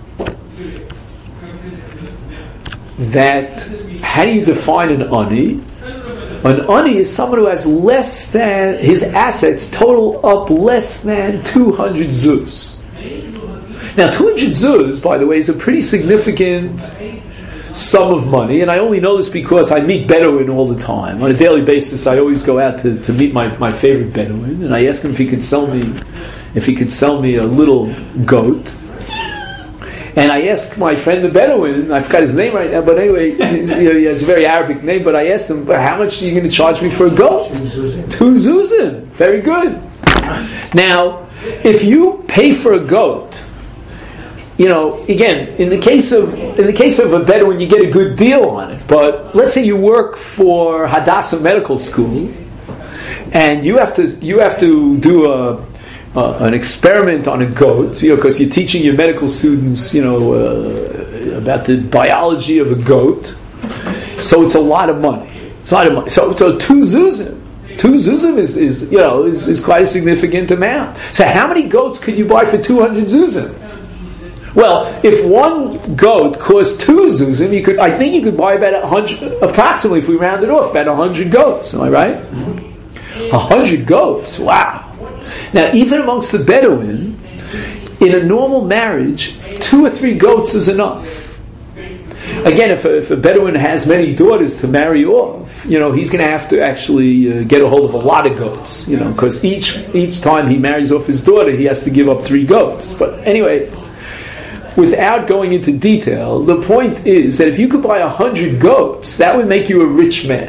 that, how do you define an ani? An ani is someone who has less than, his assets total up less than 200 zuz. Now 200 zuz, by the way, is a pretty significant sum of money, and I only know this because I meet Bedouin all the time. On a daily basis, I always go out to meet my favorite Bedouin, and I ask him if he could sell me a little goat. And I asked my friend the Bedouin, I forgot his name right now, but anyway, he has a very Arabic name, but I asked him, how much are you going to charge me for a goat? 2 zuzim. Very good. Now, if you pay for a goat, again, in the case of a Bedouin, you get a good deal on it. But let's say you work for Hadassah Medical School, and you have to do an experiment on a goat, because you're teaching your medical students, about the biology of a goat. So it's a lot of money. So 2 zuzim. 2 zuzim is quite a significant amount. So how many goats could you buy for 200 zuzim? Well, if one goat cost 2 zuzim, I think you could buy about 100, approximately, if we round it off, about 100 goats. Am I right? 100 goats. Wow. Now, even amongst the Bedouin, in a normal marriage, 2 or 3 goats is enough. Again, if a Bedouin has many daughters to marry off, he's going to have to actually get a hold of a lot of goats, because each time he marries off his daughter, he has to give up 3 goats. But anyway, without going into detail, the point is that if you could buy 100 goats, that would make you a rich man.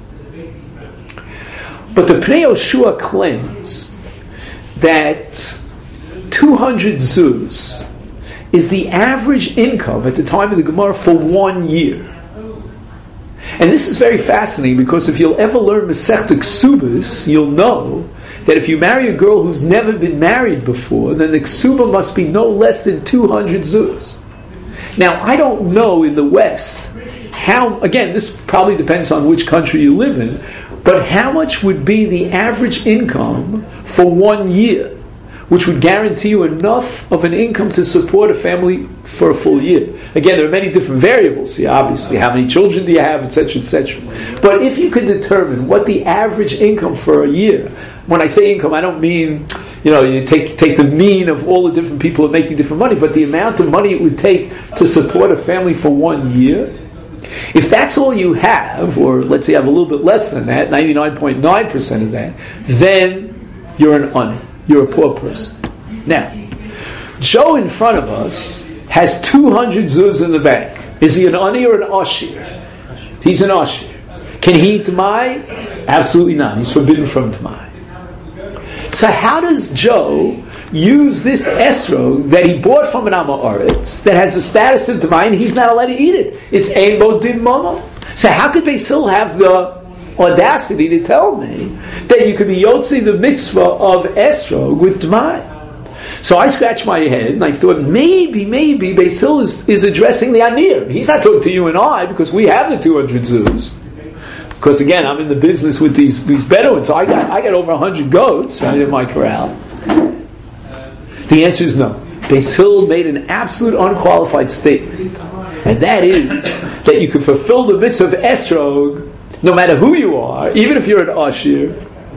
But the Pnei Yoshua claims that 200 zuz is the average income at the time of the Gemara for 1 year. And this is very fascinating, because if you'll ever learn Masechta Ksubas, you'll know that if you marry a girl who's never been married before, then the ksuba must be no less than 200 zuz. Now, I don't know in the West how, again, this probably depends on which country you live in, But how much would be the average income for 1 year, which would guarantee you enough of an income to support a family for a full year? Again, there are many different variables here, obviously. How many children do you have, etc., etc. But if you could determine what the average income for a year, when I say income, I don't mean, you take the mean of all the different people who are making different money, but the amount of money it would take to support a family for 1 year. If that's all you have, or let's say you have a little bit less than that, 99.9% of that, then you're an ani. You're a poor person. Now, Joe in front of us has 200 zuz in the bank. Is he an ani or an ashir? He's an ashir. Can he eat tamai? Absolutely not. He's forbidden from tamai. So how does Joe use this esrog that he bought from an Amoritz that has the status of tamai and he's not allowed to eat it? It's ein bo din mama. So how could Beis Hillel have the audacity to tell me that you could be yotzi the mitzvah of esrog with tamai? So I scratched my head and I thought maybe Beis Hillel is addressing the anir. He's not talking to you and I because we have the 200 zuz. Because again, I'm in the business with these Bedouins. So I got over 100 goats right in my corral. The answer is no. Beis Hillel made an absolute unqualified statement, and that is that you can fulfill the mitzvah of esrog no matter who you are, even if you're an ashir,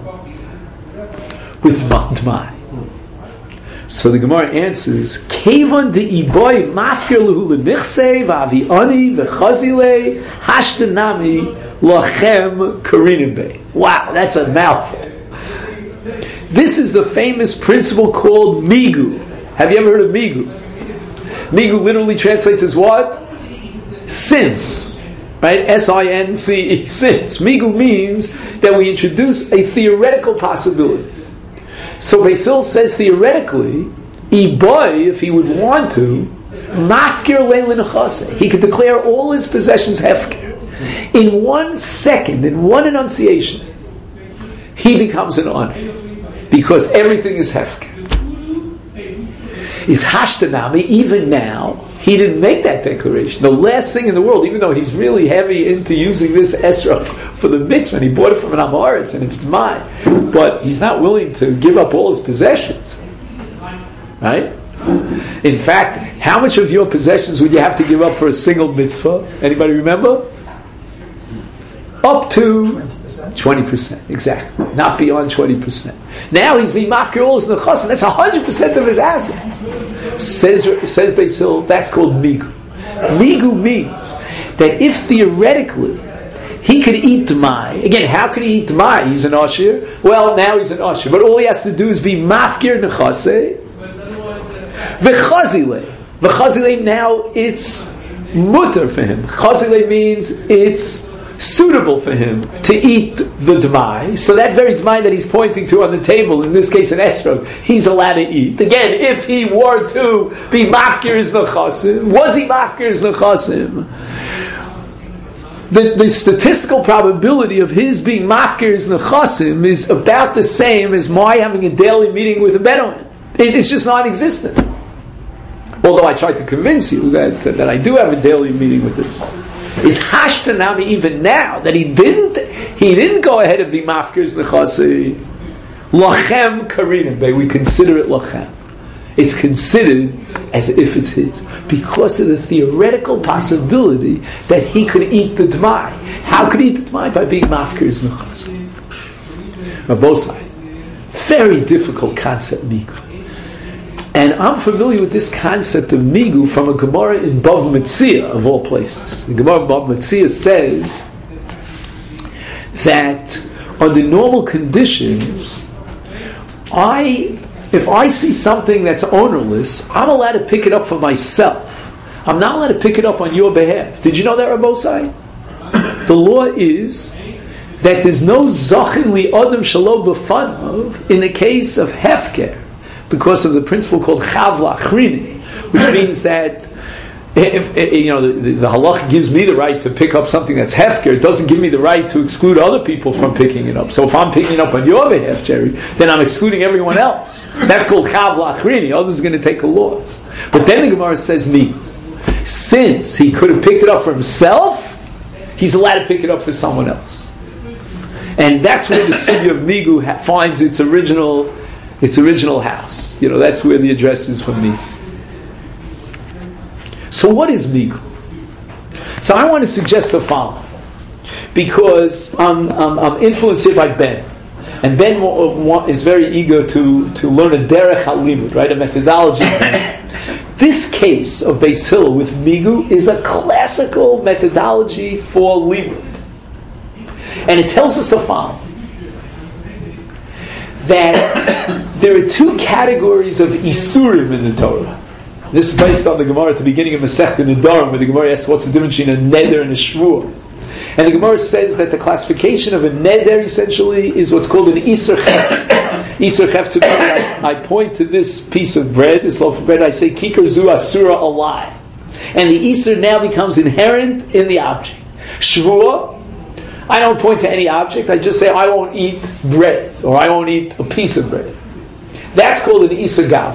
with t'mai. So the Gemara answers, Kevan de iboy mafkir lehu lenichsei v'avi ani v'chazile hashtanami lachem karinim bey. Wow, that's a mouthful. This is the famous principle called migu. Have you ever heard of migu? Migu literally translates as what? Since. Right? S-I-N-C-E. Since. Migu means that we introduce a theoretical possibility. So Beis Hillel says theoretically, Iboy, if he would want to, mafkir leilin chase. He could declare all his possessions hefker. In 1 second, in one enunciation, he becomes an ani. Because everything is hefker. Is hashtanami, even now, he didn't make that declaration. The last thing in the world, even though he's really heavy into using this esrog for the mitzvah, and he bought it from an Amoritz, and it's mine, but he's not willing to give up all his possessions. Right? In fact, how much of your possessions would you have to give up for a single mitzvah? Anybody remember? Up to 20%, exactly. Not beyond 20%. Now he's being mafkir all his nechas, and that's 100% of his assets. Says Beis Hillel, that's called migu. Migu means that if theoretically he could eat tamai, again, how could he eat tamai? He's an ashir. Well, now he's an ashir, but all he has to do is be mafkir nechase, v'chazile. V'chazile, now it's mutter for him. Chazile means it's suitable for him to eat the d'mai. So that very d'mai that he's pointing to on the table, in this case an esrog, he's allowed to eat. Again, if he were to be mafkir his nechasim, was he mafkir his nechasim? The statistical probability of his being mafkir his nechasim is about the same as my having a daily meeting with a Bedouin. It's just non-existent. Although I tried to convince you that I do have a daily meeting with this. Is hashtanami even now that he didn't go ahead and be mafkir's nechasi lachem karinim. We consider it lachem. It's considered as if it's his because of the theoretical possibility that he could eat the d'mai. How could he eat the d'mai? By being mafkir's nechasi. Now both sides. Very difficult concept, migu. And I'm familiar with this concept of migu from a Gemara in Bava Metzia, of all places. The Gemara in Bava Metzia says that under normal conditions, if I see something that's ownerless, I'm allowed to pick it up for myself. I'm not allowed to pick it up on your behalf. Did you know that, Rabbosai? The law is that there's no zachin li adam shelo b'fanav in the case of hefker, because of the principle called chav lachrini, which means that if the halach gives me the right to pick up something that's hefker, it doesn't give me the right to exclude other people from picking it up. So if I'm picking it up on your behalf, Jerry, then I'm excluding everyone else. That's called chav lachrini. Others are going to take a loss. But then the Gemara says me, since he could have picked it up for himself, he's allowed to pick it up for someone else. And that's where the city of Migu finds its original house. That's where the address is from Migu. So what is Migu? So I want to suggest the following, because I'm influenced here by Ben. And Ben is very eager to learn a derech halimud, right, a methodology. This case of Beis Hillel with Migu is a classical methodology for limud. And it tells us the following, that there are two categories of isurim in the Torah. This is based on the Gemara at the beginning of Masechta Nedarim, where the Gemara asks what's the difference between a neder and a shvur. And the Gemara says that the classification of a neder essentially is what's called an isur cheft. Isur cheft, I point to this piece of bread, this loaf of bread, I say kikar zu asura alai. And the isur now becomes inherent in the object. Shvur, I don't point to any object, I just say I won't eat bread, or I won't eat a piece of bread. That's called an isur gav.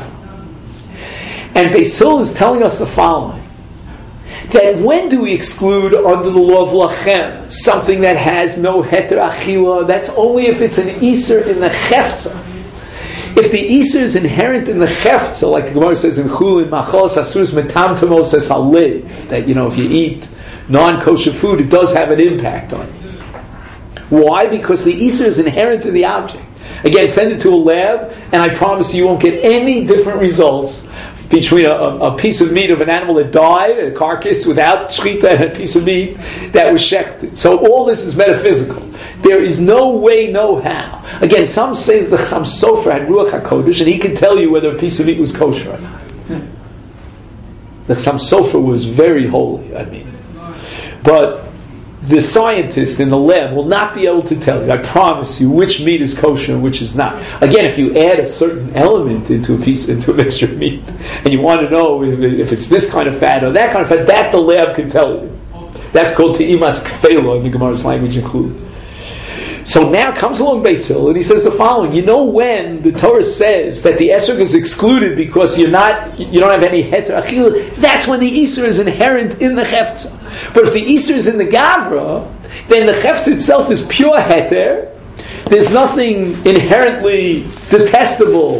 And Beis Hillel is telling us the following, that when do we exclude under the law of lachem something that has no heter achila? That's only if it's an iser in the chefza. If the iser is inherent in the chefza, like the Gemara says in Chulin, machos asurus metamtamos es halev, that if you eat non-kosher food, it does have an impact on you. Why? Because the iser is inherent in the object. Again, send it to a lab, and I promise you won't get any different results between a piece of meat of an animal that died, a carcass without shechita, and a piece of meat that was shechted. So all this is metaphysical. There is no way, no how. Again, some say that the Chassam Sofer had Ruach HaKodesh, and he could tell you whether a piece of meat was kosher or not. The Chassam Sofer was very holy, But the scientist in the lab will not be able to tell you, I promise you, which meat is kosher and which is not. Again, if you add a certain element into a mixture of meat, and you want to know if it's this kind of fat or that kind of fat, that the lab can tell you. That's called te'imas kfela in the Gemara's language in Chulin. So now comes along Beis Hillel and he says the following, when the Torah says that the esrog is excluded because you don't have any heter achila, that's when the iser is inherent in the chefza. But if the iser is in the gavra, then the chefza itself is pure heter. There's nothing inherently detestable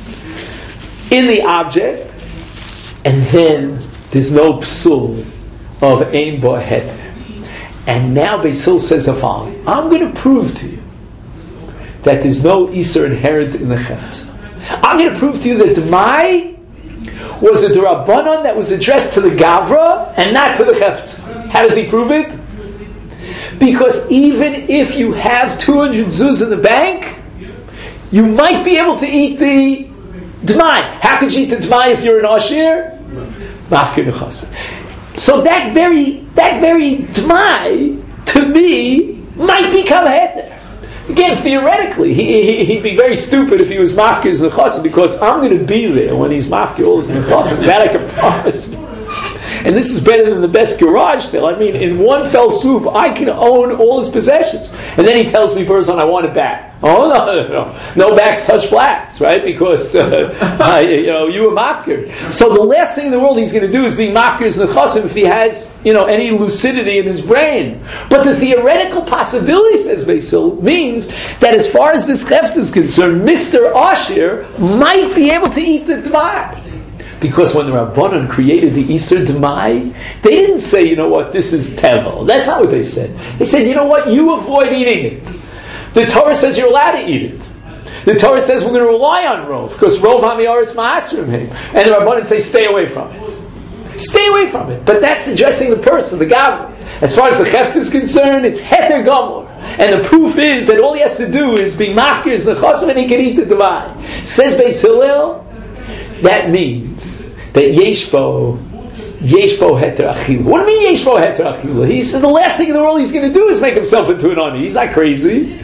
in the object, and then there's no psul of ein bo heter. And now Beis Hillel says the following, I'm going to prove to you that there's no iser inherent in the chefza. I'm going to prove to you that Demai was a D'Rabbanan that was addressed to the Gavra and not to the chefza. How does he prove it? Because even if you have 200 zuz in the bank, you might be able to eat the Demai. How could you eat the Demai if you're an Ashir? Mafkir nechasa. So that very D'mai, to me, might become heter. Again, theoretically, he'd be very stupid if he was mafkir his nechasa, because I'm going to be there when he's mafkir all his nechasa. That I can promise. And this is better than the best garage sale. In one fell swoop, I can own all his possessions. And then he tells me, Berzon, I want it back. Oh, no backs touch blacks, right? Because, you were mafkir. So the last thing in the world he's going to do is be mafkir his nechasim if he has, any lucidity in his brain. But the theoretical possibility, says Beis Hillel, means that as far as this cheft is concerned, Mr. Ashir might be able to eat the D'mai. Because when the Rabbanan created the Isur D'mai, they didn't say, this is Tevel. That's not what they said. They said, you avoid eating it. The Torah says you're allowed to eat it. The Torah says we're going to rely on Rov, because Rov HaMi'aretz Ma'asrim Him. And the Rabbanan say, stay away from it. Stay away from it. But that's addressing the person, the Gavra. As far as the Cheft is concerned, it's Heter Gomor. And the proof is that all he has to do is be mafkir his nechasim and he can eat the D'mai. Says Beis Hillel, that means that Yeshbo heter achila. What do you mean Yeshbo heter achila? He said the last thing in the world he's going to do is make himself into an ani. He's not crazy.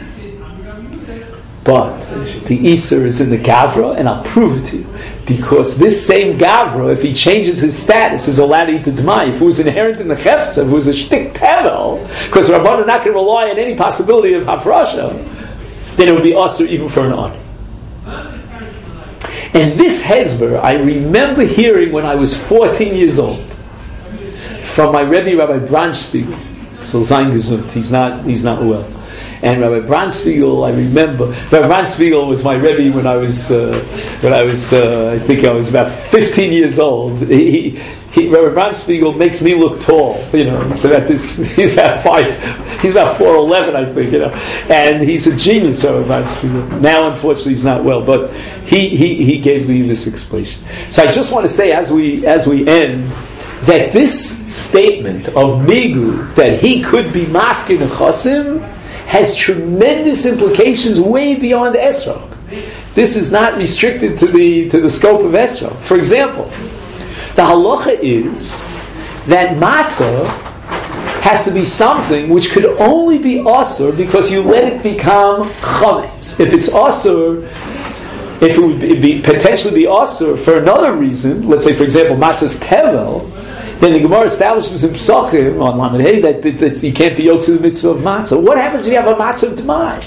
But the Isser is in the Gavra, and I'll prove it to you. Because this same Gavra, if he changes his status, is allowed to eat the D'mai. If it was inherent in the Chefza, if it was a shtik tevel, because the Rabbanan are not going to rely on any possibility of hafrasha, then it would be usher even for an ani. And this hezber I remember hearing when I was 14 years old from my Rebbe, Rabbi Branchspiegel. So Zayin Gesund, he's not well. And Rabbi Braunspiegel, I remember, Rabbi Braunspiegel was my Rebbe when I was, I think I was about 15 years old. Rabbi Braunspiegel makes me look tall, you know. So that he's about 4'11", I think, you know. And he's a genius, Rabbi Braunspiegel. Now, unfortunately, he's not well, but he gave me this explanation. So I just want to say, as we end, that this statement of Migu, that he could be mafkin chosim, has tremendous implications way beyond Esrog. This is not restricted to the scope of Esrog. For example, the halacha is that matzah has to be something which could only be asur because you let it become chametz. If it's asur, if it would be potentially be asur for another reason, let's say, for example, matzah's tevel, then the Gemara establishes in Pesachim on Lamed Hey that you can't be yotze the mitzvah of matzah. What happens if you have a matzah of D'mai?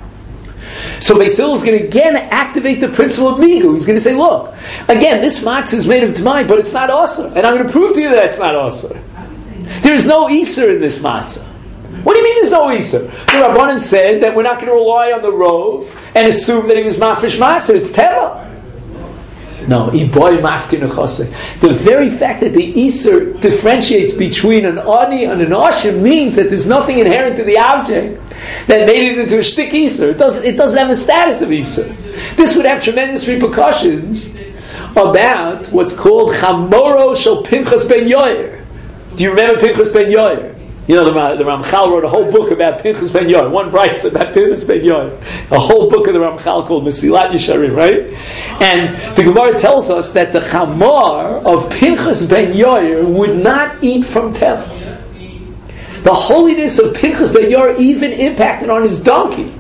So Beis Hillel is going to again activate the principle of Migu. He's going to say, look, again, this matzah is made of D'mai, but it's not asur. And I'm going to prove to you that it's not asur. There is no Isur in this matzah. What do you mean there's no Isur? The Rabbanan said that we're not going to rely on the Rov and assume that he was mafresh matzah. It's Teva. No, iboy mafkin uchase. The very fact that the Isur differentiates between an Ani and an Asher means that there's nothing inherent to the object that made it into a shtik Isur. It doesn't have the status of Isur. This would have tremendous repercussions about what's called Chamoro Shel Pinchas ben Yair. Do you remember Pinchas ben Yair? You know, the Ramchal wrote a whole book about Pinchas ben Yair, one brayso about Pinchas ben Yair, a whole book of the Ramchal called Mesilat Yesharim, right? And the Gemara tells us that the Chamor of Pinchas ben Yair would not eat from Teva. The holiness of Pinchas ben Yair even impacted on his donkey.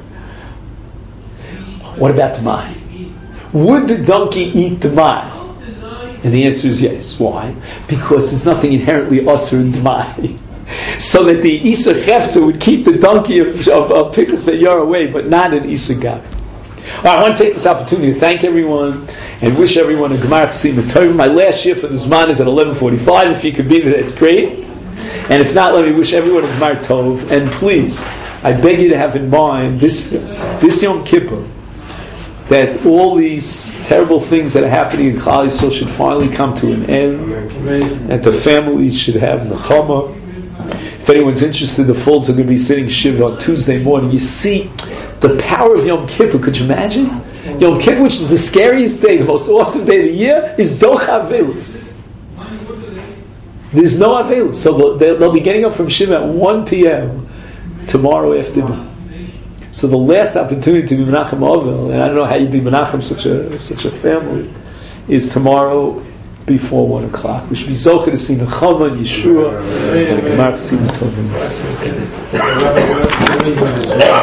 What about D'mai? Would the donkey eat D'mai? And the answer is yes. Why? Because there's nothing inherently asur in D'mai. So that the Isur Chefza would keep the donkey of Pinchas ben Yair away, but not an Isur Gabi. I want to take this opportunity to thank everyone and wish everyone a Gemar Chasim Tov. My last shift for the Zman is at 11:45. If you could be there, it's great. And if not, let me wish everyone a Gemar Tov. And please, I beg you to have in mind this Yom Kippur, that all these terrible things that are happening in Klal Yisrael should finally come to an end, that the families should have nechama. If anyone's interested, the Folds are going to be sitting Shiva on Tuesday morning. You see the power of Yom Kippur. Could you imagine? Yom Kippur, which is the scariest day, the most awesome day of the year, is Doch Avelus. There's no Avelus. So they'll be getting up from Shiva at 1 p.m. tomorrow afternoon. So the last opportunity to be Menachem Ovel, and I don't know how you'd be Menachem such a family, is tomorrow before 1 o'clock. We should be Zocher to see Nechama and Yeshua and the Gemar Chasim Tov.